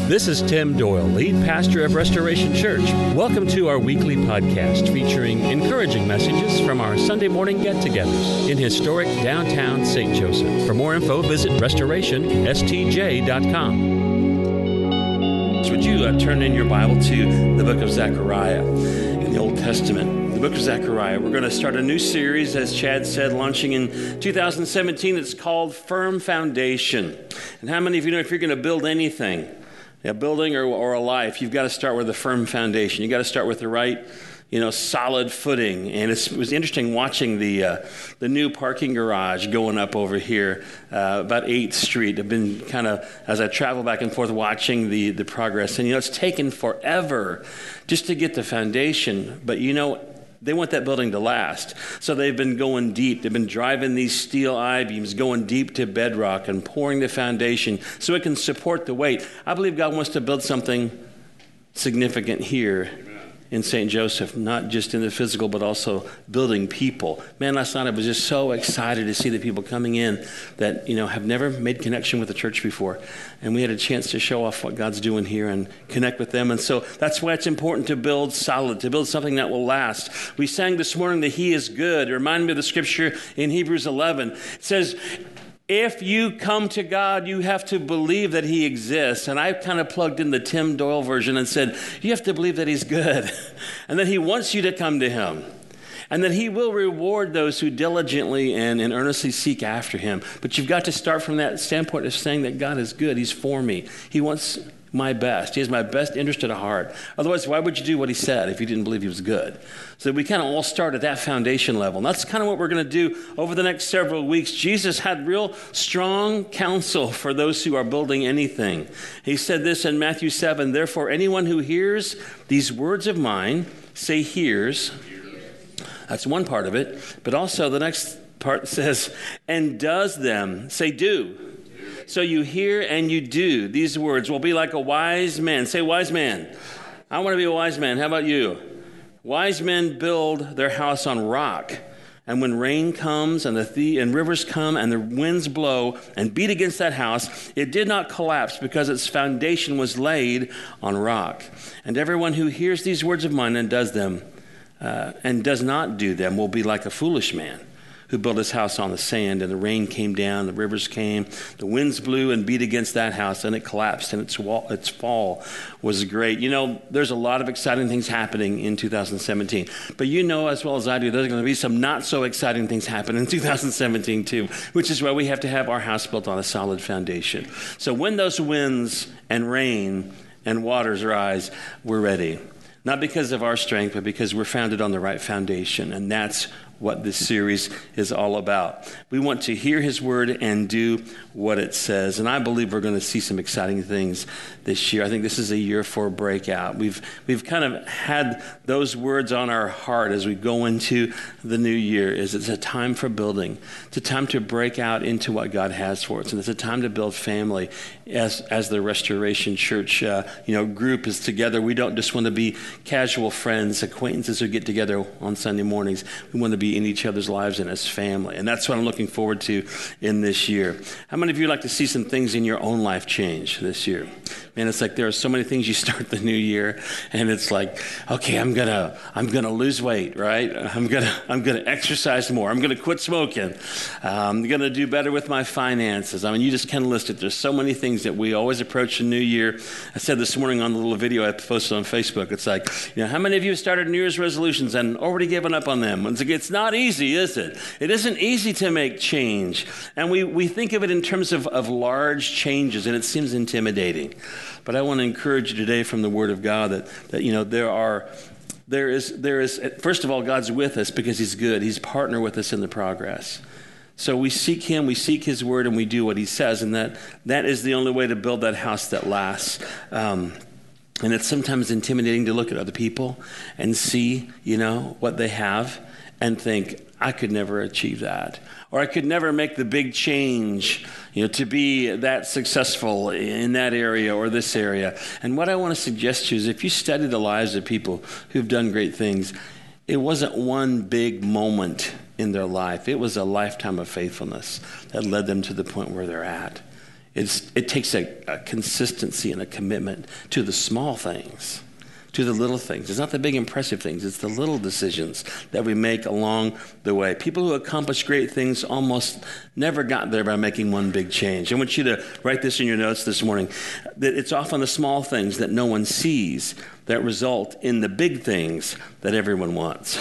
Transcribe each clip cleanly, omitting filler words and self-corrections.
This is Tim Doyle, lead pastor of Restoration Church. Welcome to our weekly podcast featuring encouraging messages from our Sunday morning get-togethers in historic downtown St. Joseph. For more info, visit restorationstj.com. Would you turn in your Bible to the book of Zechariah in the Old Testament? The book of Zechariah. We're going to start a new series, as Chad said, launching in 2017. It's called Firm Foundation. And how many of you know if you're going to build anything, a building or a life, you've got to start with a firm foundation. You've got to start with the right, solid footing. And it was interesting watching the new parking garage going up over here, about 8th Street. I've been kind of, as I travel back and forth, watching the progress. And, it's taken forever just to get the foundation. But, they want that building to last. So they've been going deep. They've been driving these steel I-beams, going deep to bedrock and pouring the foundation so it can support the weight. I believe God wants to build something significant here in St. Joseph, not just in the physical, but also building people. Man, last night I was just so excited to see the people coming in that, have never made connection with the church before. And we had a chance to show off what God's doing here and connect with them. And so that's why it's important to build solid, to build something that will last. We sang this morning that He is good. It reminded me of the scripture in Hebrews 11. It says, if you come to God, you have to believe that He exists. And I kind of plugged in the Tim Doyle version and said, you have to believe that He's good and that He wants you to come to Him and that He will reward those who diligently and earnestly seek after Him. But you've got to start from that standpoint of saying that God is good. He's for me. He wants my best. He has my best interest at heart. Otherwise, why would you do what He said if you didn't believe He was good? So we kind of all start at that foundation level. And that's kind of what we're going to do over the next several weeks. Jesus had real strong counsel for those who are building anything. He said this in Matthew 7, therefore anyone who hears these words of mine, say hears. That's one part of it. But also the next part says, and does them. Say do. So you hear and you do. These words will be like a wise man. Say wise man. I want to be a wise man. How about you? Wise men build their house on rock. And when rain comes and rivers come and the winds blow and beat against that house, it did not collapse because its foundation was laid on rock. And everyone who hears these words of mine and does them and does not do them will be like a foolish man who built his house on the sand, and the rain came down, the rivers came, the winds blew and beat against that house, and it collapsed, and its fall was great. There's a lot of exciting things happening in 2017, but as well as I do, there's going to be some not so exciting things happen in 2017 too, which is why we have to have our house built on a solid foundation. So when those winds and rain and waters rise, we're ready. Not because of our strength, but because we're founded on the right foundation, and that's what this series is all about. We want to hear His word and do what it says. And I believe we're going to see some exciting things this year. I think this is a year for a breakout. We've kind of had those words on our heart as we go into the new year. It's a time for building. It's a time to break out into what God has for us. And it's a time to build family as the Restoration Church group is together. We don't just want to be casual friends, acquaintances who get together on Sunday mornings. We want to be in each other's lives and as family. And that's what I'm looking forward to in this year. How many of you like to see some things in your own life change this year? Man, it's like there are so many things you start the new year and it's like, okay, I'm gonna lose weight, right? I'm gonna exercise more. I'm gonna quit smoking. I'm gonna do better with my finances. You just can list it. There's so many things that we always approach the new year. I said this morning on the little video I posted on Facebook, it's like, how many of you have started New Year's resolutions and already given up on them? It's not easy, is it? It isn't easy to make change. And we think of it in terms of large changes, and it seems intimidating. But I want to encourage you today from the Word of God that there is first of all, God's with us because He's good. He's partner with us in the progress. So we seek Him, we seek His Word, and we do what He says, and that is the only way to build that house that lasts. And it's sometimes intimidating to look at other people and see, what they have and think, I could never achieve that. Or I could never make the big change, to be that successful in that area or this area. And what I want to suggest to you is if you study the lives of people who've done great things, it wasn't one big moment in their life. It was a lifetime of faithfulness that led them to the point where they're at. It takes a consistency and a commitment to the small things, to the little things. It's not the big impressive things. It's the little decisions that we make along the way. People who accomplish great things almost never got there by making one big change. I want you to write this in your notes this morning, that it's often the small things that no one sees that result in the big things that everyone wants.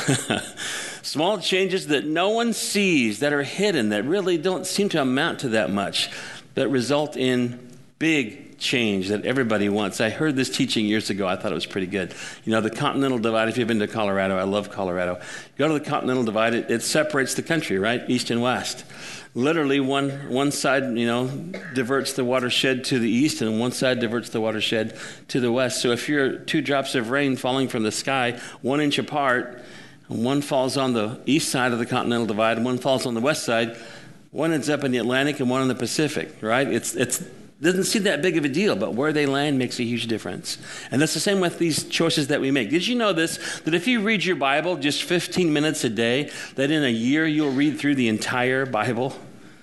Small changes that no one sees, that are hidden, that really don't seem to amount to that much, that result in big change that everybody wants. I heard this teaching years ago. I thought it was pretty good. You know, the Continental Divide, if you've been to Colorado, I love Colorado. You go to the Continental Divide, it separates the country, right? East and west. Literally one side, diverts the watershed to the east, and one side diverts the watershed to the west. So if you're 2 drops of rain falling from the sky 1 inch apart, and one falls on the east side of the Continental Divide and one falls on the west side, one ends up in the Atlantic and one in the Pacific, right? It doesn't seem that big of a deal, but where they land makes a huge difference. And that's the same with these choices that we make. Did you know this, that if you read your Bible just 15 minutes a day, that in a year you'll read through the entire Bible?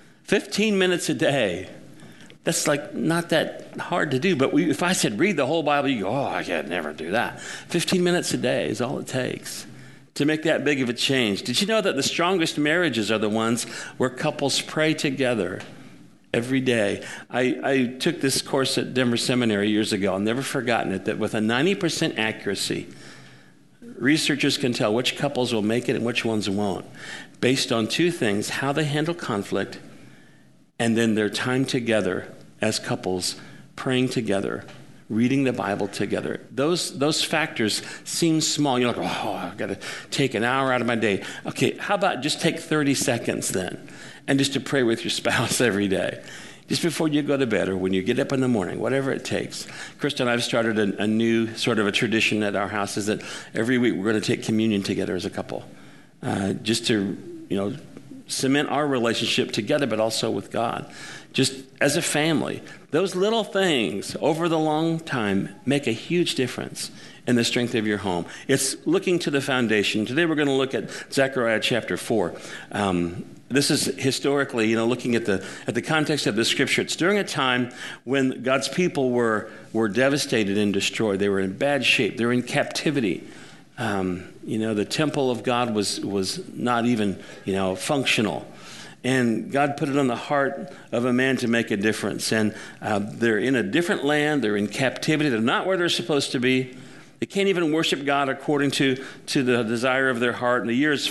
15 minutes a day. That's like not that hard to do. But if I said read the whole Bible, you go, I can't never do that. 15 minutes a day is all it takes to make that big of a change. Did you know that the strongest marriages are the ones where couples pray together every day? I took this course at Denver Seminary years ago. I've never forgotten it, that with a 90% accuracy, researchers can tell which couples will make it and which ones won't, based on 2 things: how they handle conflict, and then their time together as couples, praying together, reading the Bible together. Those factors seem small. You're like, I've got to take an hour out of my day. Okay, how about just take 30 seconds then, and just to pray with your spouse every day, just before you go to bed or when you get up in the morning, whatever it takes. Krista and I have started a new sort of a tradition at our house, is that every week we're going to take communion together as a couple, just to, cement our relationship together, but also with God. Just as a family, those little things over the long time make a huge difference in the strength of your home. It's looking to the foundation. Today we're going to look at Zechariah chapter 4. This is historically, looking at the context of the scripture. It's during a time when God's people were devastated and destroyed. They were in bad shape. They were in captivity. The temple of God was not even, functional. And God put it on the heart of a man to make a difference. And they're in a different land. They're in captivity. They're not where they're supposed to be. They can't even worship God according to the desire of their heart. In the year is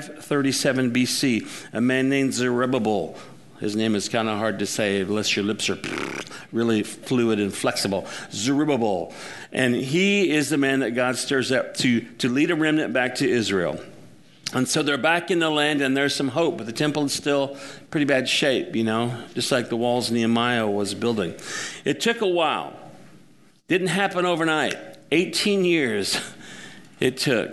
537 BC, a man named Zerubbabel. His name is kind of hard to say unless your lips are really fluid and flexible. Zerubbabel. And he is the man that God stirs up to lead a remnant back to Israel. And so they're back in the land, and there's some hope, but the temple is still pretty bad shape, just like the walls Nehemiah was building. It took a while. Didn't happen overnight. 18 years it took.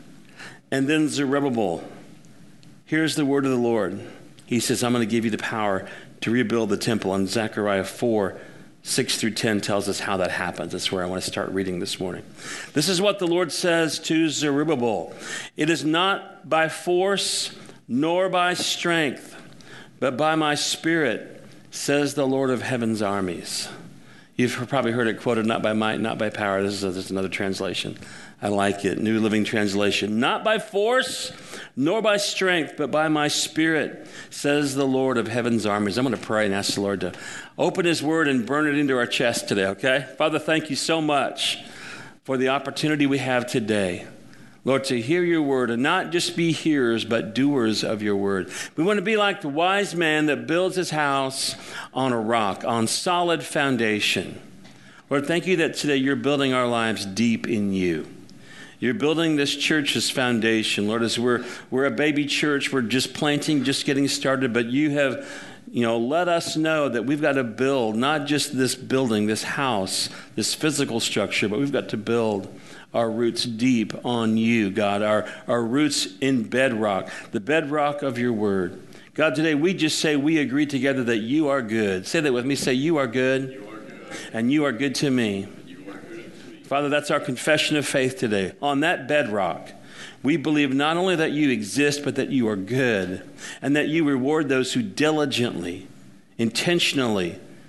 And then Zerubbabel, here's the word of the Lord. He says, I'm going to give you the power to rebuild the temple. And Zechariah 4, 6 through 10 tells us how that happens. That's where I want to start reading this morning. This is what the Lord says to Zerubbabel. It is not by force nor by strength, but by my spirit, says the Lord of heaven's armies. You've probably heard it quoted, not by might, not by power. This is another translation. I like it. New Living Translation. Not by force, nor by strength, but by my spirit, says the Lord of heaven's armies. I'm going to pray and ask the Lord to open his word and burn it into our chest today, okay? Father, thank you so much for the opportunity we have today, Lord, to hear your word and not just be hearers, but doers of your word. We want to be like the wise man that builds his house on a rock, on solid foundation. Lord, thank you that today you're building our lives deep in you. You're building this church's foundation, Lord, as we're a baby church. We're just planting, just getting started, but you have, let us know that we've got to build not just this building, this house, this physical structure, but we've got to build our roots deep on you, God, our roots in bedrock, the bedrock of your word. God, today we just say we agree together that you are good. Say that with me. Say, you are good, you are good. And you are good to me. Father, that's our confession of faith today. On that bedrock, we believe not only that you exist, but that you are good, and that you reward those who diligently, intentionally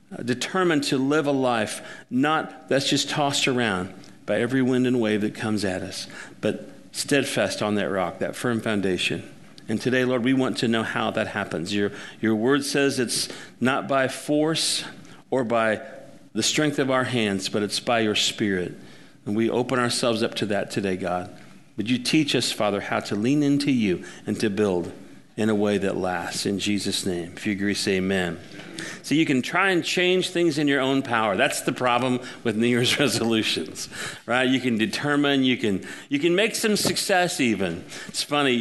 determined to live a life not that's just tossed around by every wind and wave that comes at us, but steadfast on that rock, that firm foundation. And today, Lord, we want to know how that happens. Your word says it's not by force or by the strength of our hands, but it's by your Spirit. And we open ourselves up to that today, God. Would you teach us, Father, how to lean into you and to build in a way that lasts. In Jesus' name. If you agree, say amen. So you can try and change things in your own power. That's the problem with New Year's resolutions, right? You can determine, you can make some success even. It's funny,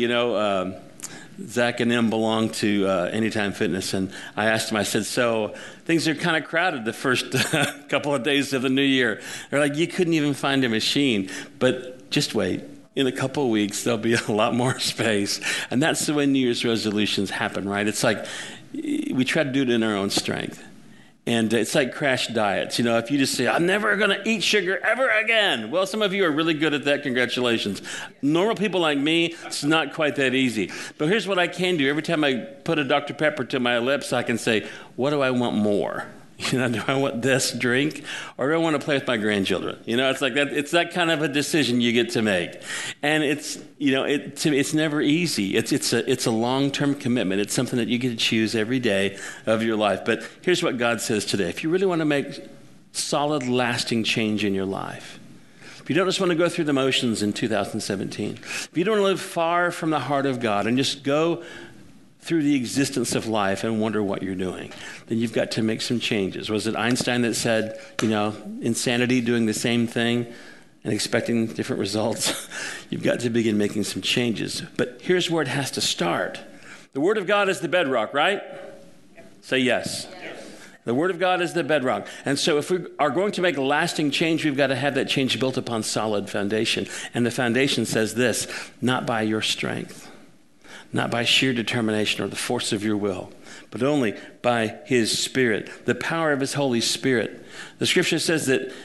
Zach and Em belong to Anytime Fitness, and I asked them, I said, so things are kind of crowded the first couple of days of the new year. They're like, you couldn't even find a machine, but just wait. In a couple of weeks, there'll be a lot more space. And that's the way New Year's resolutions happen, right? It's like we try to do it in our own strength. And it's like crash diets. If you just say, I'm never going to eat sugar ever again. Well, some of you are really good at that. Congratulations. Normal people like me, it's not quite that easy. But here's what I can do. Every time I put a Dr. Pepper to my lips, I can say, what do I want more? Do I want this drink, or do I want to play with my grandchildren? It's like that. It's that kind of a decision you get to make, and it's it's never easy. It's a long-term commitment. It's something that you get to choose every day of your life. But here's what God says today: if you really want to make solid, lasting change in your life, if you don't just want to go through the motions in 2017, if you don't live far from the heart of God and just go through the existence of life and wonder what you're doing, then you've got to make some changes. Was it Einstein that said, insanity, doing the same thing and expecting different results? You've got to begin making some changes. But here's where it has to start. The Word of God is the bedrock, right? Say yes. The Word of God is the bedrock. And so if we are going to make a lasting change, we've got to have that change built upon solid foundation. And the foundation says this: not by your strength, not by sheer determination or the force of your will, but only by His Spirit, the power of His Holy Spirit. The Scripture says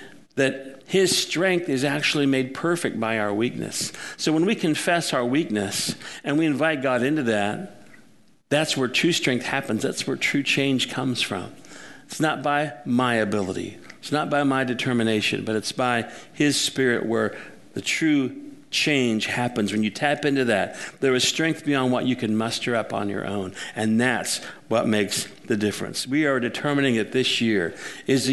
that His strength is actually made perfect by our weakness. So when we confess our weakness and we invite God into that, that's where true strength happens. That's where true change comes from. It's not by my ability. It's not by my determination, but it's by His Spirit where the true change happens. When you tap into that, there is strength beyond what you can muster up on your own. And that's what makes the difference. We are determining that this year is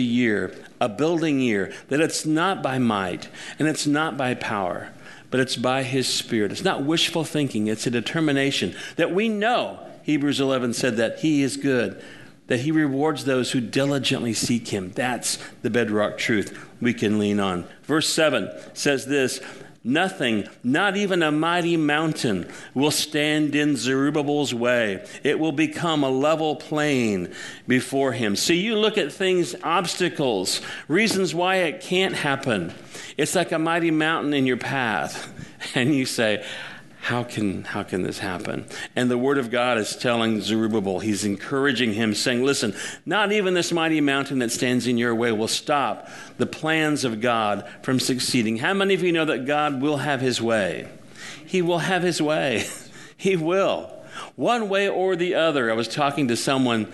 a building year, that it's not by might and it's not by power, but it's by His Spirit. It's not wishful thinking. It's a determination that we know. Hebrews 11 said that He is good, that He rewards those who diligently seek Him. That's the bedrock truth we can lean on. Verse 7 says this: nothing, not even a mighty mountain, will stand in Zerubbabel's way. It will become a level plain before him. So you look at things, obstacles, reasons why it can't happen. It's like a mighty mountain in your path. And you say, how can this happen? And the Word of God is telling Zerubbabel, He's encouraging him, saying, listen, not even this mighty mountain that stands in your way will stop the plans of God from succeeding. How many of you know that God will have His way? He will have His way. He will. One way or the other. I was talking to someone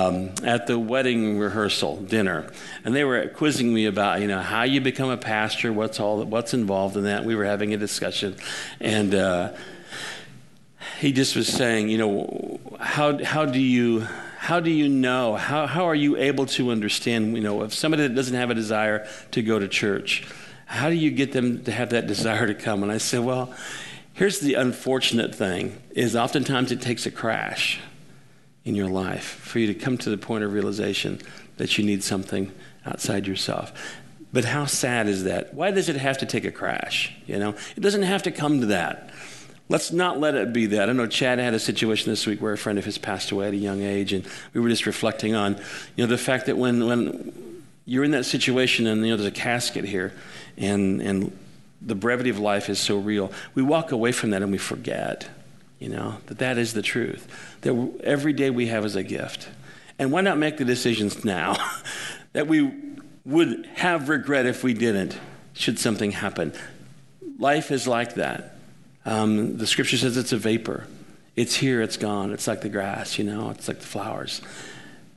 at the wedding rehearsal dinner, and they were quizzing me about, how you become a pastor, what's involved in that. We were having a discussion, and he just was saying, how do you know? How are you able to understand? If somebody that doesn't have a desire to go to church, how do you get them to have that desire to come? And I said, well, here's the unfortunate thing, is oftentimes it takes a crash in your life for you to come to the point of realization that you need something outside yourself. But how sad is that? Why does it have to take a crash? It doesn't have to come to that. Let's not let it be that. I know Chad had a situation this week where a friend of his passed away at a young age, and we were just reflecting on, the fact that when you're in that situation and, there's a casket here, and the brevity of life is so real, we walk away from that and we forget, that is the truth. That every day we have is a gift. And why not make the decisions now that we would have regret if we didn't, should something happen? Life is like that. The Scripture says it's a vapor. It's here, it's gone. It's like the grass, it's like the flowers.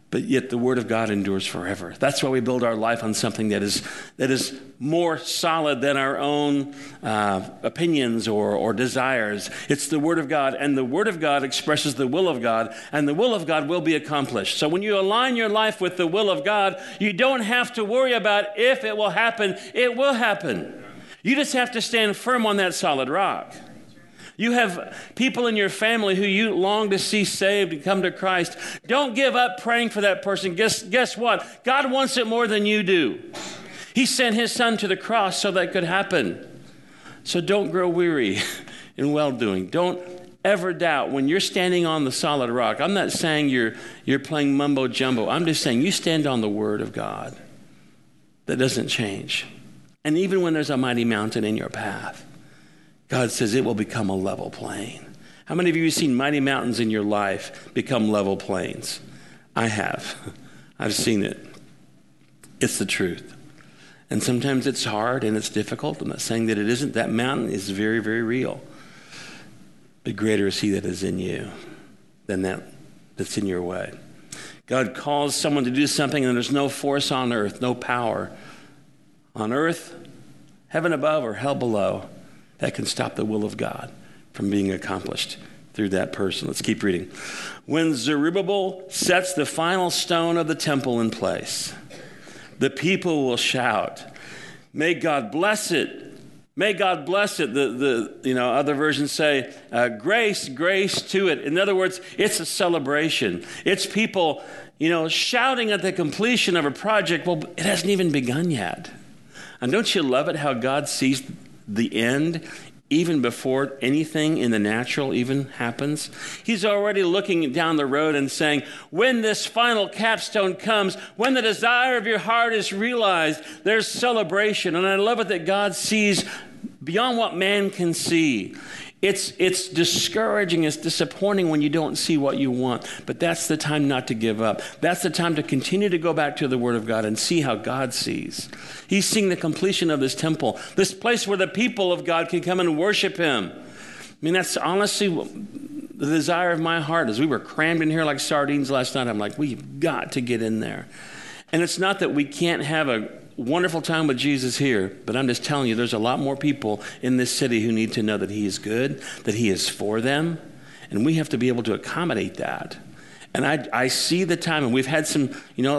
but yet the Word of God endures forever. That's why we build our life on something that is more solid than our own opinions or desires. It's the Word of God, and the Word of God expresses the will of God, and the will of God will be accomplished. So when you align your life with the will of God, you don't have to worry about if it will happen. It will happen. You just have to stand firm on that solid rock. You have people in your family who you long to see saved and come to Christ. Don't give up praying for that person. Guess what? God wants it more than you do. He sent his son to the cross so that could happen. So don't grow weary in well-doing. Don't ever doubt when you're standing on the solid rock. I'm not saying you're playing mumbo jumbo. I'm just saying you stand on the Word of God. That doesn't change. And even when there's a mighty mountain in your path, God says it will become a level plain. How many of you have seen mighty mountains in your life become level plains? I have. I've seen it. It's the truth. And sometimes it's hard and it's difficult. I'm not saying that it isn't. That mountain is very, very real. But greater is he that is in you than that's in your way. God calls someone to do something and there's no force on earth, no power on earth, heaven above or hell below, that can stop the will of God from being accomplished through that person. Let's keep reading. When Zerubbabel sets the final stone of the temple in place, the people will shout, "May God bless it. May God bless it." Other versions say, grace to it. In other words, it's a celebration. It's people, shouting at the completion of a project. Well, it hasn't even begun yet. And don't you love it how God sees the end even before anything in the natural even happens? He's already looking down the road and saying, when this final capstone comes, when the desire of your heart is realized, there's celebration. And I love it that God sees beyond what man can see. It's discouraging, it's disappointing when you don't see what you want, but that's the time not to give up. That's the time to continue to go back to the Word of God and see how God sees. He's seeing the completion of this temple, this place where the people of God can come and worship him. I mean, that's honestly the desire of my heart. As we were crammed in here like sardines last night, I'm like, we've got to get in there. And it's not that we can't have a wonderful time with Jesus here, but I'm just telling you, there's a lot more people in this city who need to know that he is good, that he is for them, and we have to be able to accommodate that. And I see the time, and we've had some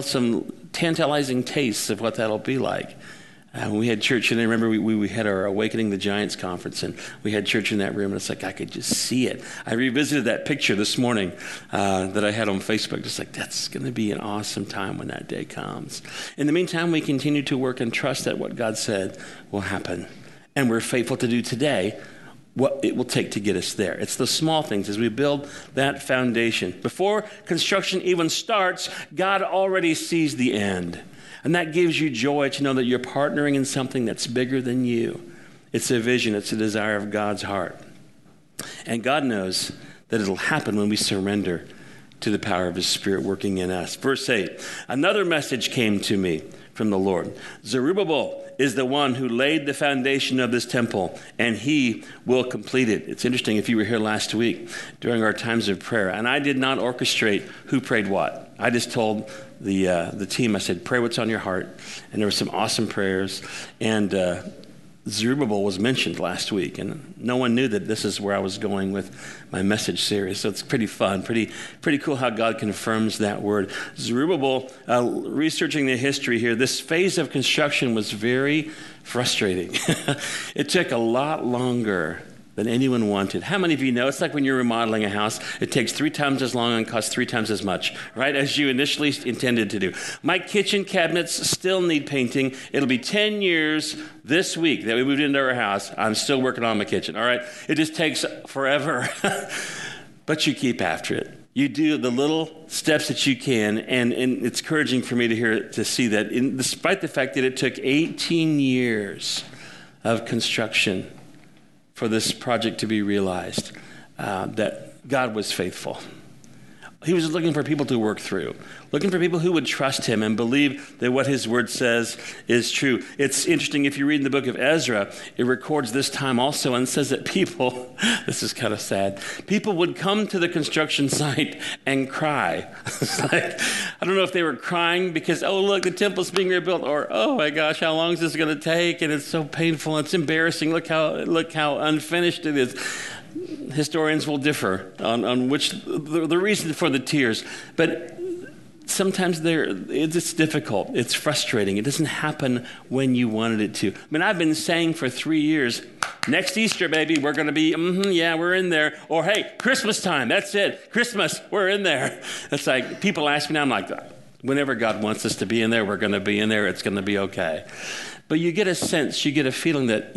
tantalizing tastes of what that'll be like. We had church, and I remember we had our Awakening the Giants conference, and we had church in that room, and it's like I could just see it. I revisited that picture this morning that I had on Facebook, just like that's going to be an awesome time when that day comes. In the meantime, we continue to work and trust that what God said will happen, and we're faithful to do today what it will take to get us there. It's the small things as we build that foundation. Before construction even starts, God already sees the end. And that gives you joy to know that you're partnering in something that's bigger than you. It's a vision. It's a desire of God's heart. And God knows that it'll happen when we surrender to the power of his Spirit working in us. Verse 8, another message came to me from the Lord. Zerubbabel is the one who laid the foundation of this temple, and he will complete it. It's interesting, if you were here last week during our times of prayer, and I did not orchestrate who prayed what. I just told the team, I said, pray what's on your heart. And there were some awesome prayers. And Zerubbabel was mentioned last week, and no one knew that this is where I was going with my message series. So it's pretty fun, pretty cool how God confirms that word. Zerubbabel, researching the history here, this phase of construction was very frustrating. It took a lot longer than anyone wanted. How many of you know it's like when you're remodeling a house, it takes 3 times as long and costs 3 times as much, right, as you initially intended to do. My kitchen cabinets still need painting. It'll be 10 years this week that we moved into our house. I'm still working on my kitchen, all right? It just takes forever. But you keep after it. You do the little steps that you can, and it's encouraging for me to see that despite the fact that it took 18 years of construction for this project to be realized, that God was faithful. He was looking for people to work through, looking for people who would trust him and believe that what his word says is true. It's interesting, if you read in the book of Ezra, it records this time also and says that people, this is kind of sad, people would come to the construction site and cry. It's like, I don't know if they were crying because, oh, look, the temple's being rebuilt, or, oh my gosh, how long is this going to take? And it's so painful, and it's embarrassing. Look how unfinished it is. Historians will differ on which the reason for the tears, but sometimes it's difficult. It's frustrating. It doesn't happen when you wanted it to. I mean, I've been saying for 3 years, next Easter, baby, we're going to be, yeah, we're in there. Or, hey, Christmas time, that's it. Christmas, we're in there. It's like, people ask me now, I'm like, whenever God wants us to be in there, we're going to be in there. It's going to be okay. But you get a sense, you get a feeling that,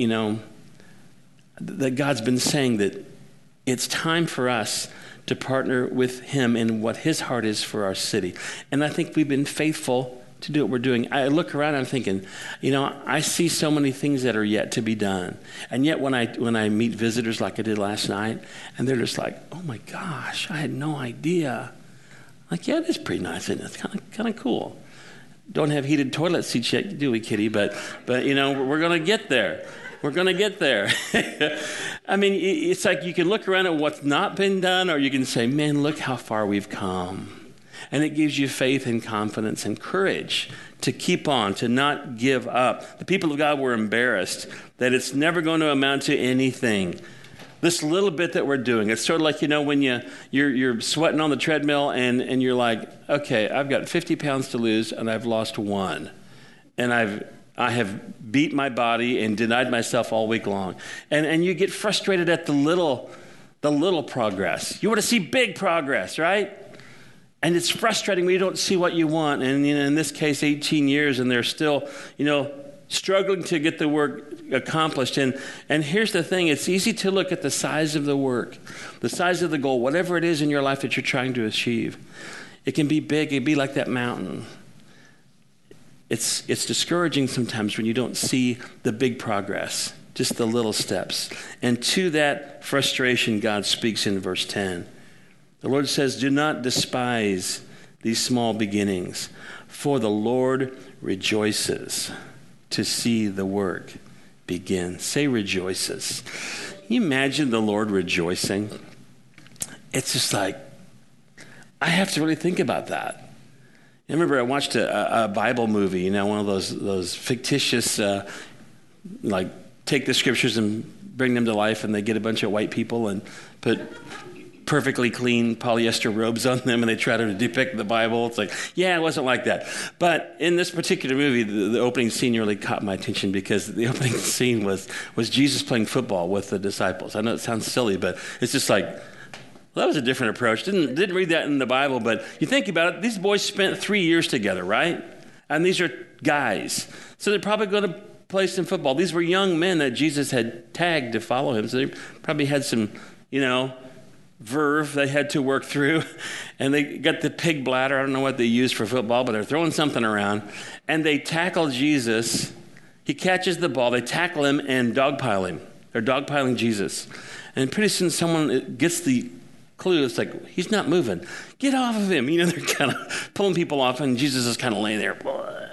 that God's been saying that it's time for us to partner with him in what his heart is for our city. And I think we've been faithful to do what we're doing. I look around and I'm thinking, I see so many things that are yet to be done. And yet when I meet visitors like I did last night, and they're just like, oh my gosh, I had no idea. Like, yeah, it is pretty nice, isn't it? It's kind of cool. Don't have heated toilet seats yet, do we, Kitty? But we're going to get there. We're going to get there. I mean, it's like you can look around at what's not been done, or you can say, man, look how far we've come. And it gives you faith and confidence and courage to keep on, to not give up. The people of God were embarrassed that it's never going to amount to anything. This little bit that we're doing, it's sort of like, when you're sweating on the treadmill and you're like, okay, I've got 50 pounds to lose and I've lost 1. And I have beat my body and denied myself all week long. And you get frustrated at the little progress. You want to see big progress, right? And it's frustrating when you don't see what you want. And in this case, 18 years, and they're still, struggling to get the work accomplished. And here's the thing, it's easy to look at the size of the work, the size of the goal, whatever it is in your life that you're trying to achieve. It can be big, it can be like that mountain. It's discouraging sometimes when you don't see the big progress, just the little steps. And to that frustration, God speaks in verse 10. The Lord says, do not despise these small beginnings, for the Lord rejoices to see the work begin. Say rejoices. Can you imagine the Lord rejoicing? It's just like, I have to really think about that. I remember I watched a Bible movie, one of those fictitious, take the scriptures and bring them to life, and they get a bunch of white people and put perfectly clean polyester robes on them, and they try to depict the Bible. It's like, yeah, it wasn't like that. But in this particular movie, the opening scene really caught my attention, because the opening scene was Jesus playing football with the disciples. I know it sounds silly, but it's just like, well, that was a different approach. Didn't read that in the Bible, but you think about it, these boys spent 3 years together, right? And these are guys. So they're probably going to play some football. These were young men that Jesus had tagged to follow him. So they probably had some, verve they had to work through. And they got the pig bladder. I don't know what they used for football, but they're throwing something around. And they tackle Jesus. He catches the ball. They tackle him and dogpile him. They're dogpiling Jesus. And pretty soon someone gets the clue. It's like, he's not moving. Get off of him. They're kind of pulling people off, and Jesus is kind of laying there.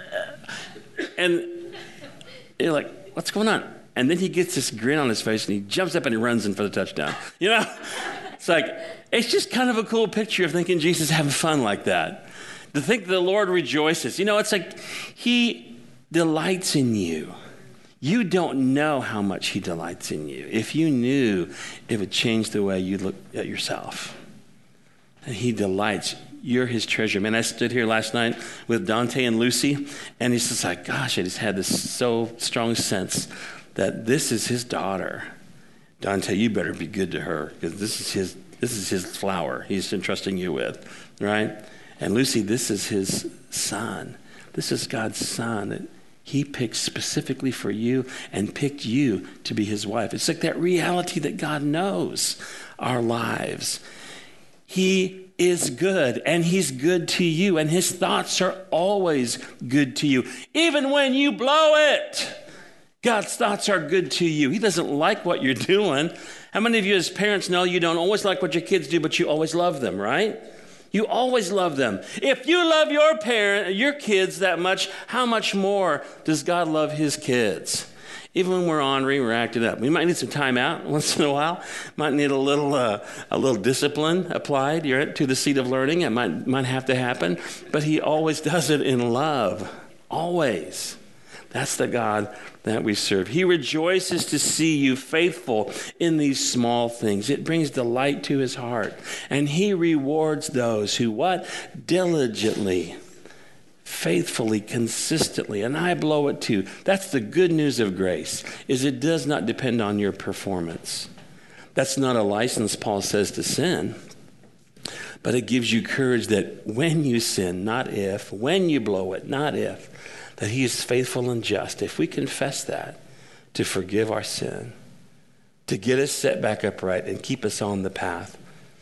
And you're like, what's going on? And then he gets this grin on his face, and he jumps up and he runs in for the touchdown. It's like, it's just kind of a cool picture of thinking Jesus is having fun like that. To think the Lord rejoices. It's like he delights in you. You don't know how much he delights in you. If you knew, it would change the way you look at yourself. And he delights. You're his treasure. Man, I stood here last night with Dante and Lucy, and he's just like, gosh, I just had this so strong sense that this is his daughter. Dante, you better be good to her, because this is his flower he's entrusting you with, right? And Lucy, this is his son. This is God's son that he picked specifically for you and picked you to be his wife. It's like that reality that God knows our lives. He is good, and he's good to you, and his thoughts are always good to you. Even when you blow it, God's thoughts are good to you. He doesn't like what you're doing. How many of you as parents know you don't always like what your kids do, but you always love them, right? You always love them. If you love your kids that much, how much more does God love his kids? Even when we're ornery, we're acting up. We might need some time out once in a while. Might need a little discipline applied. You're to the seat of learning. It might have to happen. But he always does it in love. Always. That's the God that we serve. He rejoices to see you faithful in these small things. It brings delight to his heart. And he rewards those who what? Diligently, faithfully, consistently. And I blow it too. That's the good news of grace, is it does not depend on your performance. That's not a license, Paul says, to sin. But it gives you courage that when you sin, not if, when you blow it, not if, that he is faithful and just, if we confess that, to forgive our sin, to get us set back upright and keep us on the path.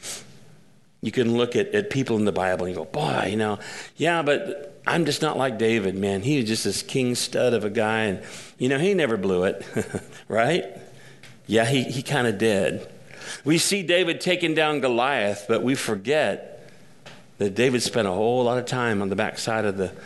You can look at people in the Bible and you go, boy, yeah, but I'm just not like David, man. He was just this king stud of a guy, and, he never blew it, right? Yeah, he kind of did. We see David taking down Goliath, but we forget that David spent a whole lot of time on the backside of the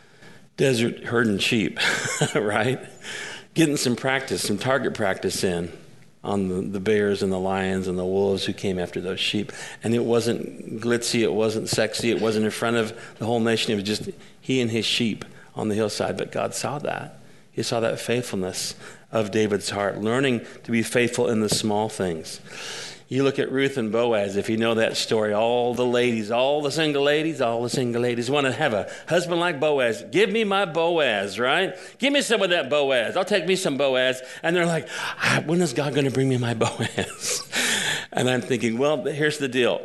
desert herding sheep, right? Getting some practice, some target practice in on the bears and the lions and the wolves who came after those sheep. And it wasn't glitzy, it wasn't sexy, it wasn't in front of the whole nation. It was just he and his sheep on the hillside. But God saw that. He saw that faithfulness of David's heart, learning to be faithful in the small things. You look at Ruth and Boaz, if you know that story, all the single ladies want to have a husband like Boaz. Give me my Boaz, right? Give me some of that Boaz. I'll take me some Boaz. And they're like, when is God going to bring me my Boaz? And I'm thinking, well, here's the deal.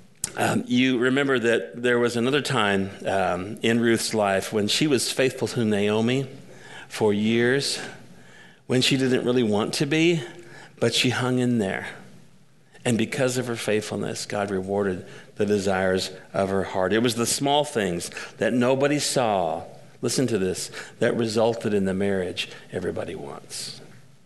You remember that there was another time in Ruth's life when she was faithful to Naomi for years, when she didn't really want to be, but she hung in there. And because of her faithfulness, God rewarded the desires of her heart. It was the small things that nobody saw, listen to this, that resulted in the marriage everybody wants.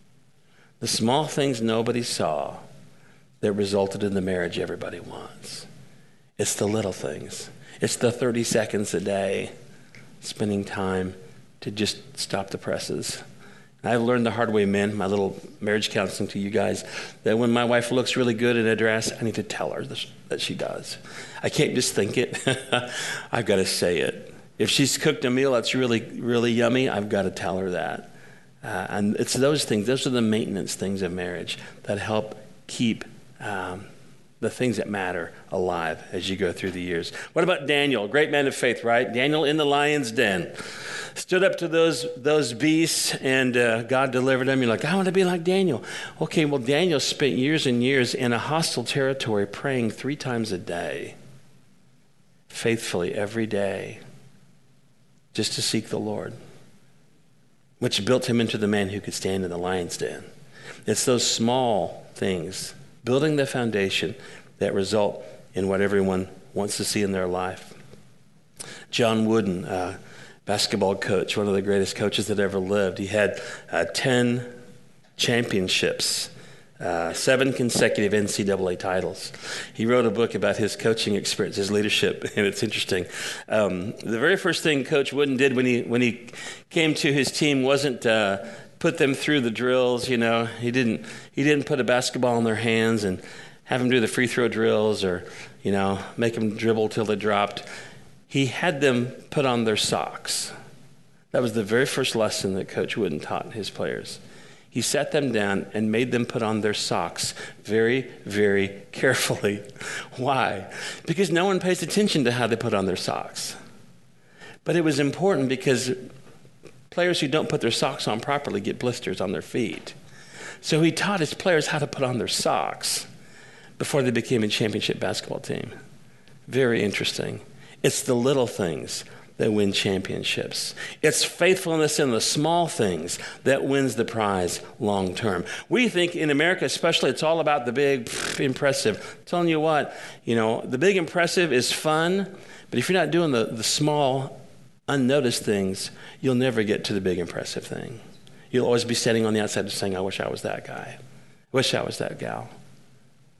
The small things nobody saw that resulted in the marriage everybody wants. It's the little things. It's the 30 seconds a day, spending time to just stop the presses. I've learned the hard way, men, my little marriage counseling to you guys, that when my wife looks really good in a dress, I need to tell her that she does. I can't just think it. I've got to say it. If she's cooked a meal that's really, really yummy, I've got to tell her that. And it's those things, those are the maintenance things of marriage that help keep the things that matter alive as you go through the years. What about Daniel? Great man of faith, right? Daniel in the lion's den. Stood up to those beasts, and God delivered him. You're like, I want to be like Daniel. Okay, well, Daniel spent years and years in a hostile territory praying 3 times a day, faithfully every day, just to seek the Lord, which built him into the man who could stand in the lion's den. It's those small things, building the foundation, that result in what everyone wants to see in their life. John Wooden, basketball coach, one of the greatest coaches that ever lived. He had 10 championships, 7 consecutive NCAA titles. He wrote a book about his coaching experience, his leadership, and it's interesting. The very first thing Coach Wooden did when he came to his team wasn't put them through the drills. He didn't put a basketball in their hands and have them do the free throw drills or make them dribble till they dropped. He had them put on their socks. That was the very first lesson that Coach Wooden taught his players. He sat them down and made them put on their socks very, very carefully. Why? Because no one pays attention to how they put on their socks. But it was important because players who don't put their socks on properly get blisters on their feet. So he taught his players how to put on their socks before they became a championship basketball team. Very interesting. It's the little things that win championships. It's faithfulness in the small things that wins the prize long term. We think in America especially, it's all about the big, impressive. I'm telling you what, the big impressive is fun, but if you're not doing the small, unnoticed things, you'll never get to the big impressive thing. You'll always be standing on the outside saying, I wish I was that guy. I wish I was that gal.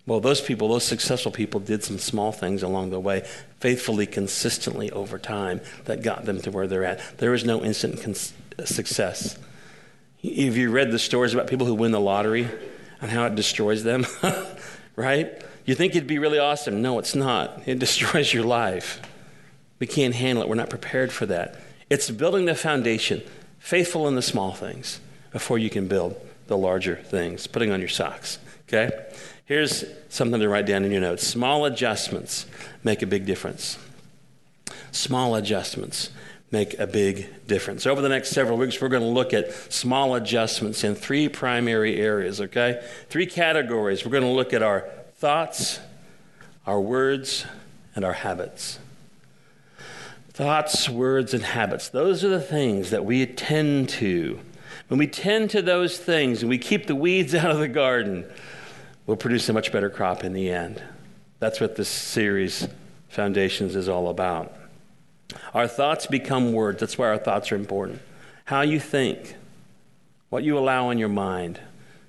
Well, those people, those successful people, did some small things along the way, faithfully, consistently over time, that got them to where they're at. There is no instant success. Have you read the stories about people who win the lottery and how it destroys them? Right? You think it'd be really awesome. No, it's not. It destroys your life. We can't handle it. We're not prepared for that. It's building the foundation, faithful in the small things, before you can build the larger things. Putting on your socks, okay? Here's something to write down in your notes. Small adjustments make a big difference. Small adjustments make a big difference. Over the next several weeks, we're going to look at small adjustments in 3 primary areas, okay? 3 categories. We're going to look at our thoughts, our words, and our habits. Thoughts, words, and habits. Those are the things that we attend to. When we tend to those things and we keep the weeds out of the garden, we'll produce a much better crop in the end. That's what this series, Foundations, is all about. Our thoughts become words. That's why our thoughts are important. How you think, what you allow in your mind.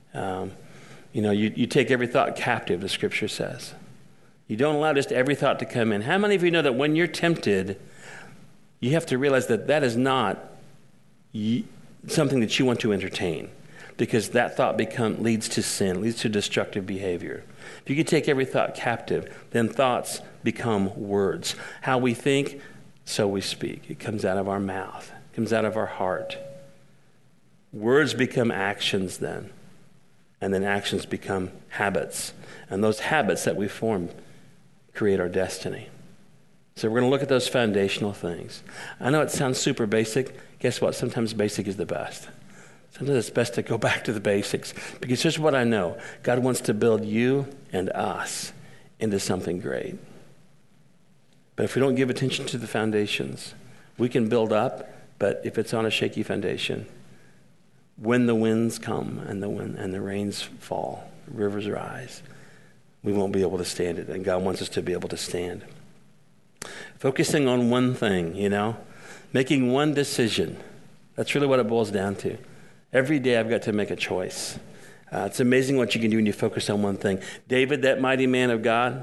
You take every thought captive, the Scripture says. You don't allow just every thought to come in. How many of you know that when you're tempted, you have to realize that that is not something that you want to entertain, because that thought leads to sin, leads to destructive behavior. If you can take every thought captive, then thoughts become words. How we think, so we speak. It comes out of our mouth. It comes out of our heart. Words become actions then, and then actions become habits. And those habits that we form create our destiny. So we're going to look at those foundational things. I know it sounds super basic. Guess what? Sometimes basic is the best. Sometimes it's best to go back to the basics. Because here's what I know. God wants to build you and us into something great. But if we don't give attention to the foundations, we can build up, but if it's on a shaky foundation, when the winds come and the rains fall, rivers rise, we won't be able to stand it. And God wants us to be able to stand. Focusing on one thing, making one decision. That's really what it boils down to. Every day I've got to make a choice. It's amazing what you can do when you focus on one thing. David, that mighty man of God,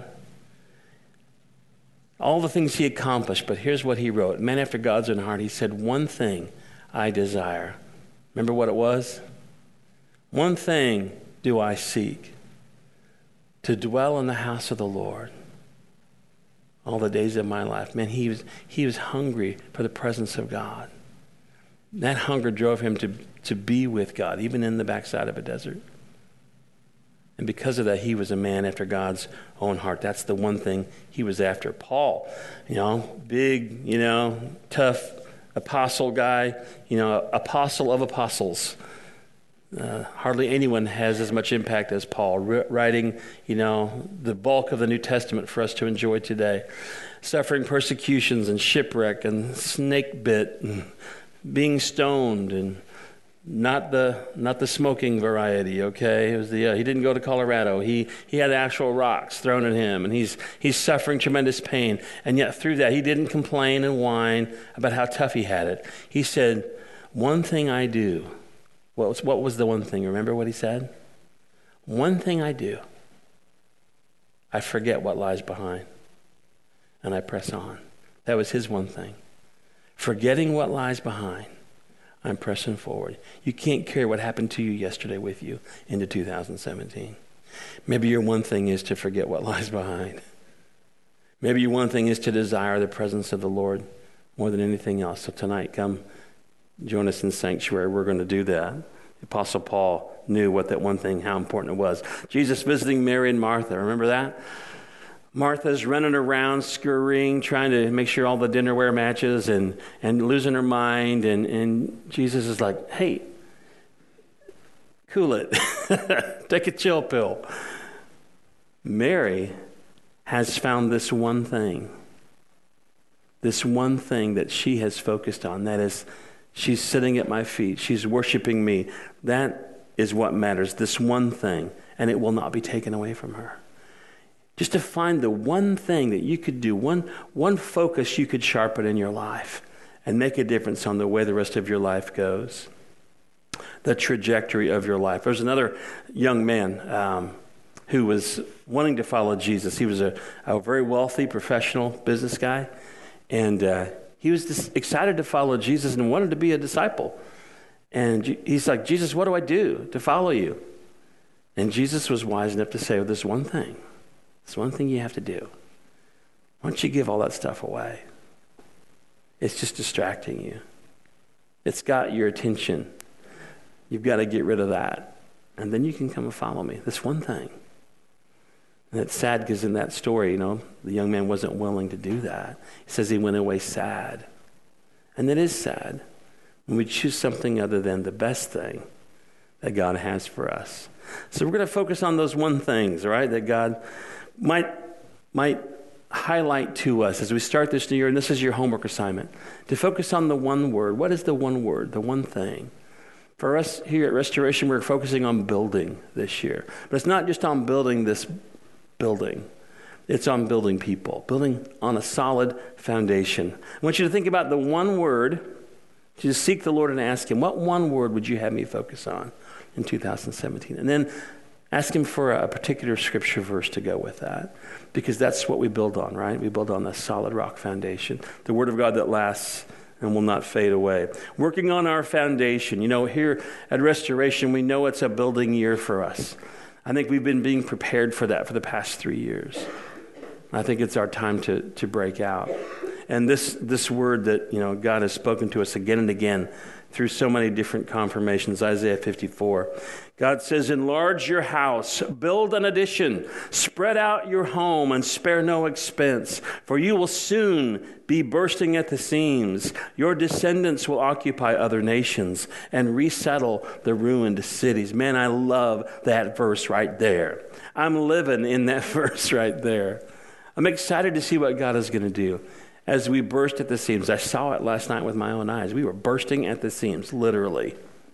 all the things he accomplished, but here's what he wrote. Man after God's own heart, he said, one thing I desire. Remember what it was? One thing do I seek, to dwell in the house of the Lord all the days of my life. Man, he was hungry for the presence of God. That hunger drove him to be with God, even in the backside of a desert. And because of that, he was a man after God's own heart. That's the one thing he was after. Paul, big, tough apostle guy, apostle of apostles. Hardly anyone has as much impact as Paul, writing, the bulk of the New Testament for us to enjoy today. Suffering persecutions and shipwreck and snake bit and being stoned, and not the smoking variety, okay? It was he didn't go to Colorado. He had actual rocks thrown at him, and he's suffering tremendous pain. And yet through that, he didn't complain and whine about how tough he had it. He said, one thing I do. What was the one thing? Remember what he said? One thing I do. I forget what lies behind, and I press on. That was his one thing. Forgetting what lies behind, I'm pressing forward. You can't carry what happened to you yesterday with you into 2017. Maybe your one thing is to forget what lies behind. Maybe your one thing is to desire the presence of the Lord more than anything else. So tonight, come join us in sanctuary. We're going to do that. The Apostle Paul knew what that one thing, how important it was. Jesus visiting Mary and Martha. Remember that? Martha's running around, scurrying, trying to make sure all the dinnerware matches and losing her mind. And Jesus is like, hey, cool it. Take a chill pill. Mary has found this one thing that she has focused on. That is, she's sitting at my feet. She's worshiping me. That is what matters, this one thing, and it will not be taken away from her. Just to find the one thing that you could do, one focus you could sharpen in your life and make a difference on the way the rest of your life goes, the trajectory of your life. There's another young man who was wanting to follow Jesus. He was a very wealthy professional business guy, and he was just excited to follow Jesus and wanted to be a disciple. And he's like, Jesus, what do I do to follow you? And Jesus was wise enough to say, well, there's one thing. There's one thing you have to do. Why don't you give all that stuff away? It's just distracting you. It's got your attention. You've got to get rid of that. And then you can come and follow me. This one thing. And it's sad because in that story, the young man wasn't willing to do that. He says he went away sad. And it is sad when we choose something other than the best thing that God has for us. So we're going to focus on those one things, right, that God might highlight to us as we start this new year, and this is your homework assignment, to focus on the one word. What is the one word, the one thing? For us here at Restoration, we're focusing on building this year. But it's not just on building this building. It's on building people, building on a solid foundation. I want you to think about the one word. Just seek the Lord and ask him, what one word would you have me focus on in 2017? And then ask him for a particular scripture verse to go with that, because that's what we build on, right? We build on a solid rock foundation, the word of God that lasts and will not fade away. Working on our foundation. Here at Restoration, we know it's a building year for us. I think we've been being prepared for that for the past 3 years. I think it's our time to break out. And this word that God has spoken to us again and again through so many different confirmations, Isaiah 54. God says, enlarge your house, build an addition, spread out your home, and spare no expense, for you will soon be bursting at the seams. Your descendants will occupy other nations and resettle the ruined cities. Man, I love that verse right there. I'm living in that verse right there. I'm excited to see what God is going to do as we burst at the seams. I saw it last night with my own eyes. We were bursting at the seams, literally.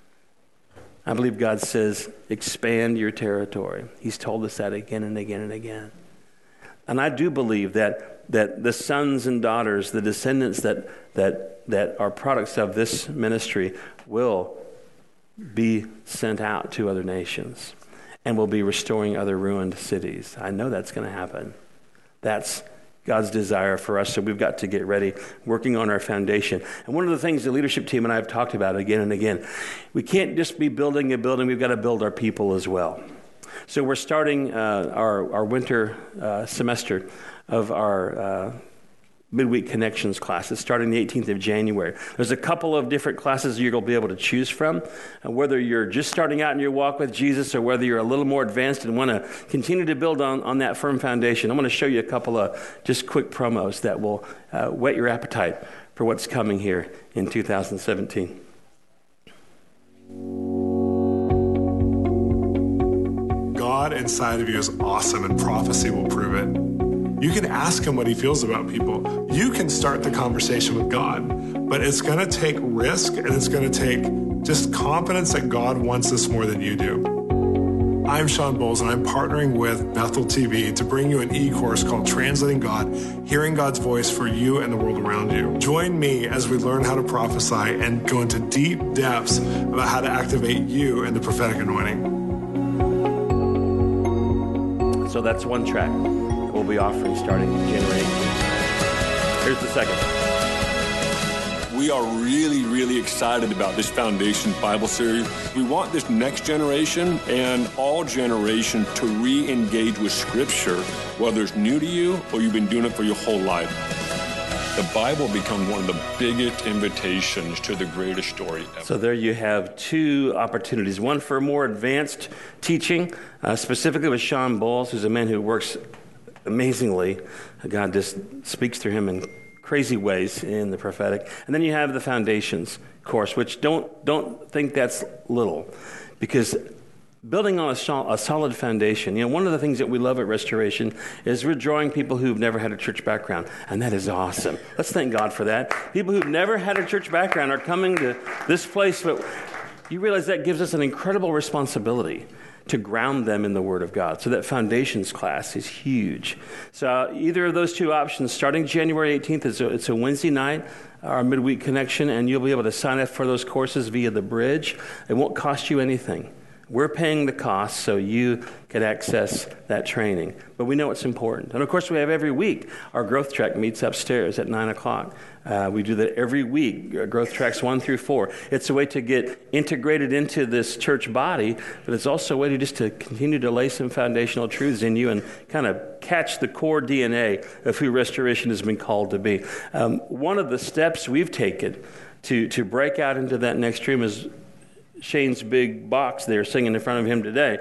I believe God says, expand your territory. He's told us that again and again and again. And I do believe that the sons and daughters, the descendants that are products of this ministry will be sent out to other nations and will be restoring other ruined cities. I know that's going to happen. That's God's desire for us, so we've got to get ready, working on our foundation. And one of the things the leadership team and I have talked about again and again, we can't just be building a building, we've got to build our people as well. So we're starting our winter semester of our midweek connections classes starting the 18th of January. There's a couple of different classes you're going to be able to choose from, whether you're just starting out in your walk with Jesus or whether you're a little more advanced and want to continue to build on that firm foundation. I'm going to show you a couple of just quick promos that will whet your appetite for what's coming here in 2017. God inside of you is awesome, and prophecy will prove it. You can ask him what he feels about people. You can start the conversation with God, but it's going to take risk, and it's going to take just confidence that God wants this more than you do. I'm Sean Bowles, and I'm partnering with Bethel TV to bring you an e-course called Translating God, Hearing God's Voice for You and the World Around You. Join me as we learn how to prophesy and go into deep depths about how to activate you in the prophetic anointing. So that's one track that we'll be offering starting January 18th. Here's the second. We are really, really excited about this Foundation Bible series. We want this next generation and all generations to re-engage with Scripture, whether it's new to you or you've been doing it for your whole life. The Bible becomes one of the biggest invitations to the greatest story ever. So there you have two opportunities. One for more advanced teaching, specifically with Sean Bowles, who's a man who works amazingly. God just speaks through him in crazy ways in the prophetic. And then you have the Foundations course, which don't think that's little, because building on a solid foundation. One of the things that we love at Restoration is we're drawing people who've never had a church background, and that is awesome. Let's thank God for that. People who've never had a church background are coming to this place, but you realize that gives us an incredible responsibility to ground them in the Word of God. So that Foundations class is huge. So either of those two options, starting January 18th, it's a Wednesday night, our midweek connection, and you'll be able to sign up for those courses via the bridge. It won't cost you anything. We're paying the cost so you can access that training. But we know it's important. And of course, we have every week. Our growth track meets upstairs at 9 o'clock. We do that every week, growth tracks 1 through 4. It's a way to get integrated into this church body, but it's also a way to continue to lay some foundational truths in you and kind of catch the core DNA of who Restoration has been called to be. One of the steps we've taken to break out into that next stream is Shane's big box there singing in front of him today.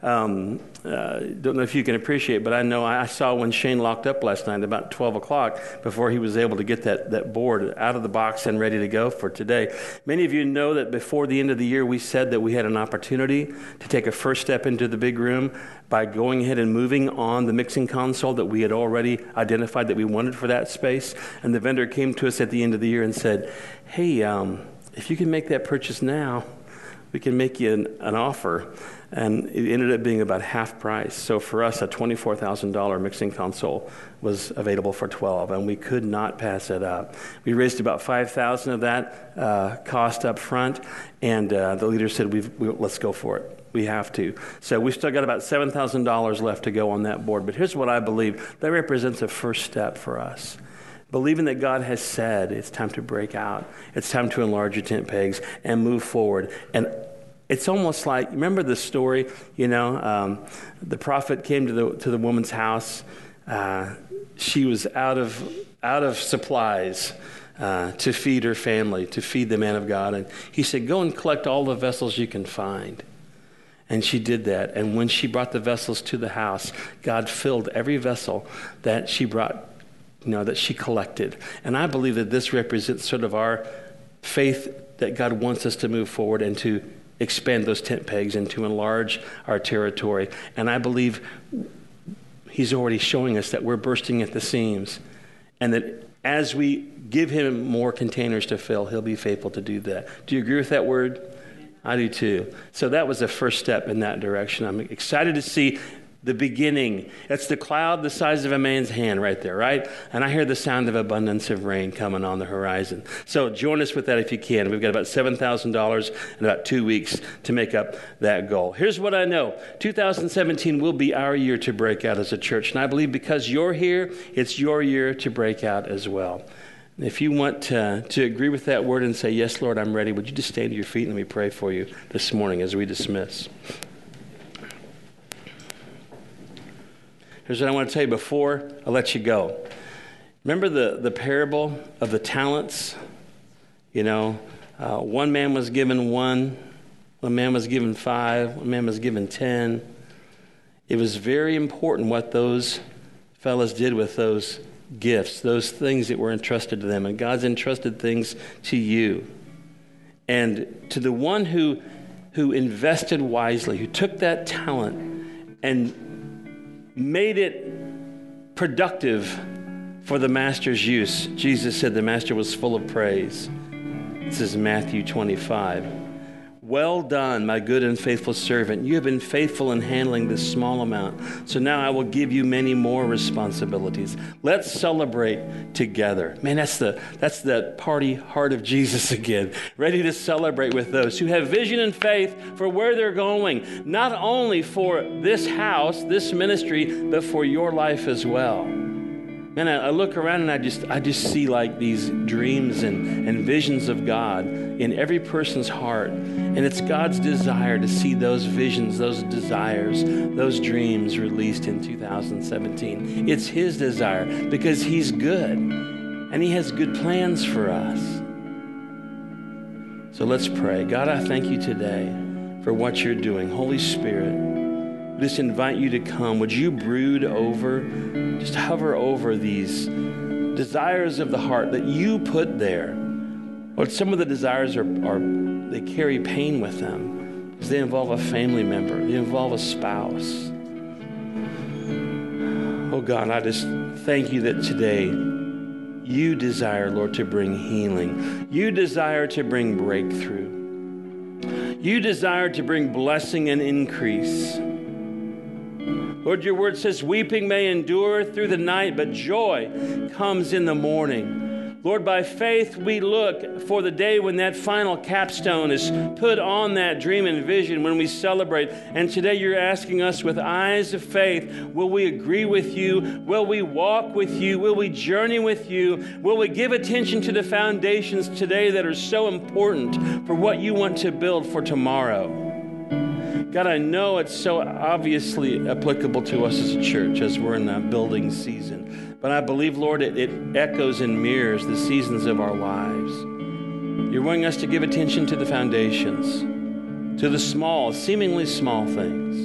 Don't know if you can appreciate, but I know I saw when Shane locked up last night about 12 o'clock before he was able to get that board out of the box and ready to go for today. Many of you know that before the end of the year, we said that we had an opportunity to take a first step into the big room by going ahead and moving on the mixing console that we had already identified that we wanted for that space. And the vendor came to us at the end of the year and said, hey, if you can make that purchase now, we can make you an offer. And it ended up being about half price. So for us, a $24,000 mixing console was available for $12,000, and we could not pass it up. We raised about $5,000 of that cost up front, and the leader said, let's go for it. We have to. So we've still got about $7,000 left to go on that board. But here's what I believe. That represents a first step for us. Believing that God has said it's time to break out. It's time to enlarge your tent pegs and move forward. And it's almost like, remember the story, the prophet came to the woman's house. She was out of supplies to feed her family, to feed the man of God. And he said, go and collect all the vessels you can find. And she did that. And when she brought the vessels to the house, God filled every vessel that she brought, that she collected. And I believe that this represents sort of our faith that God wants us to move forward and to expand those tent pegs and to enlarge our territory. And I believe he's already showing us that we're bursting at the seams, and that as we give him more containers to fill, he'll be faithful to do that. Do you agree with that word? I do too. So that was the first step in that direction. I'm excited to see the beginning. It's the cloud the size of a man's hand right there, right? And I hear the sound of abundance of rain coming on the horizon. So join us with that if you can. We've got about $7,000 in about 2 weeks to make up that goal. Here's what I know. 2017 will be our year to break out as a church. And I believe because you're here, it's your year to break out as well. If you want to agree with that word and say, yes, Lord, I'm ready, would you just stand to your feet and let me pray for you this morning as we dismiss. Here's what I want to tell you before I let you go. Remember the parable of the talents? One man was given 1 man was given 5, 1 man was given 10. It was very important what those fellas did with those gifts, those things that were entrusted to them. And God's entrusted things to you. And to the one who invested wisely, who took that talent and made it productive for the master's use. Jesus said the master was full of praise. This is Matthew 25. Well done, my good and faithful servant. You have been faithful in handling this small amount. So now I will give you many more responsibilities. Let's celebrate together. Man, that's the party heart of Jesus again. Ready to celebrate with those who have vision and faith for where they're going. Not only for this house, this ministry, but for your life as well. Man, I look around and I just see like these dreams and visions of God in every person's heart. And it's God's desire to see those visions, those desires, those dreams released in 2017. It's his desire because he's good and he has good plans for us. So let's pray. God, I thank you today for what you're doing. Holy Spirit, I just invite you to come. Would you brood over, just hover over these desires of the heart that you put there? Lord, some of the desires they carry pain with them because they involve a family member. They involve a spouse. Oh God, I just thank you that today you desire, Lord, to bring healing. You desire to bring breakthrough. You desire to bring blessing and increase. Lord, your word says, weeping may endure through the night, but joy comes in the morning. Lord, by faith, we look for the day when that final capstone is put on that dream and vision, when we celebrate. And today you're asking us with eyes of faith, will we agree with you? Will we walk with you? Will we journey with you? Will we give attention to the foundations today that are so important for what you want to build for tomorrow? God, I know it's so obviously applicable to us as a church as we're in that building season. But I believe, Lord, it echoes and mirrors the seasons of our lives. You're wanting us to give attention to the foundations, to the small, seemingly small things.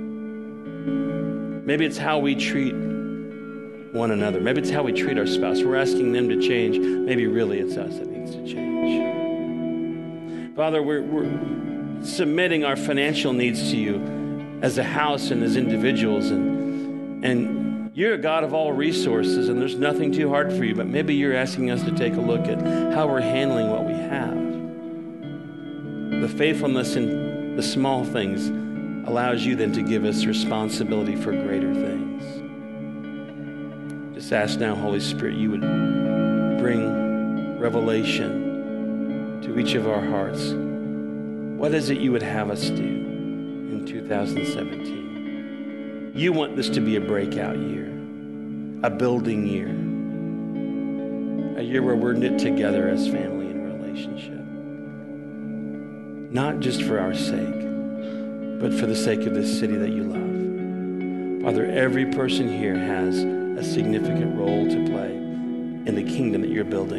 Maybe it's how we treat one another. Maybe it's how we treat our spouse. We're asking them to change. Maybe really it's us that needs to change. Father, we're submitting our financial needs to you as a house and as individuals. And you're a God of all resources, and there's nothing too hard for you. But maybe you're asking us to take a look at how we're handling what we have. The faithfulness in the small things allows you then to give us responsibility for greater things. Just ask now, Holy Spirit, you would bring revelation to each of our hearts. What is it you would have us do in 2017? You want this to be a breakout year, a building year, a year where we're knit together as family in relationship. Not just for our sake, but for the sake of this city that you love. Father, every person here has a significant role to play in the kingdom that you're building.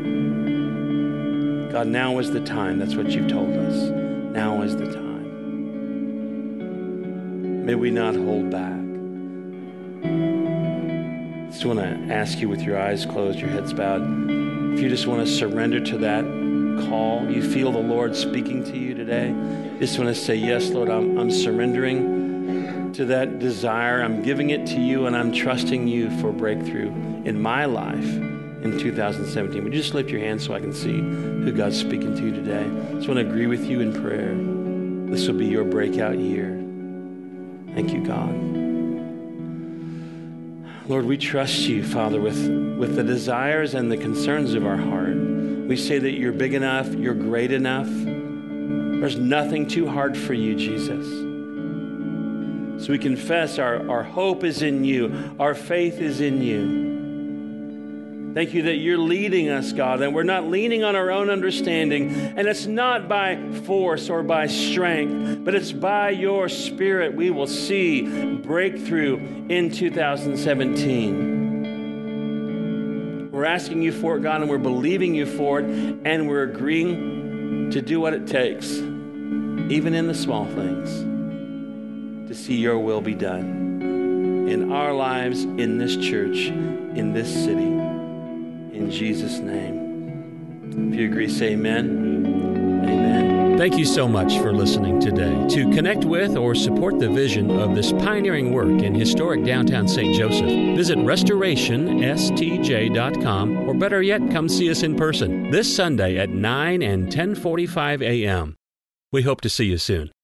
God, now is the time. That's what you've told us. Now is the time. May we not hold back. I just want to ask you with your eyes closed, your heads bowed, if you just want to surrender to that call, you feel the Lord speaking to you today, you just want to say, yes, Lord, I'm surrendering to that desire. I'm giving it to you, and I'm trusting you for breakthrough in my life in 2017. Would you just lift your hand so I can see who God's speaking to you today? I just want to agree with you in prayer. This will be your breakout year. Thank you, God. Lord, we trust you, Father, with the desires and the concerns of our heart. We say that you're big enough, you're great enough. There's nothing too hard for you, Jesus. So we confess our hope is in you, our faith is in you. Thank you that you're leading us, God, and we're not leaning on our own understanding. And it's not by force or by strength, but it's by your Spirit we will see breakthrough in 2017. We're asking you for it, God, and we're believing you for it, and we're agreeing to do what it takes, even in the small things, to see your will be done in our lives, in this church, in this city. In Jesus' name. If you agree, say amen. Amen. Thank you so much for listening today. To connect with or support the vision of this pioneering work in historic downtown St. Joseph, visit restorationstj.com, or better yet, come see us in person this Sunday at 9 and 10:45 a.m. We hope to see you soon.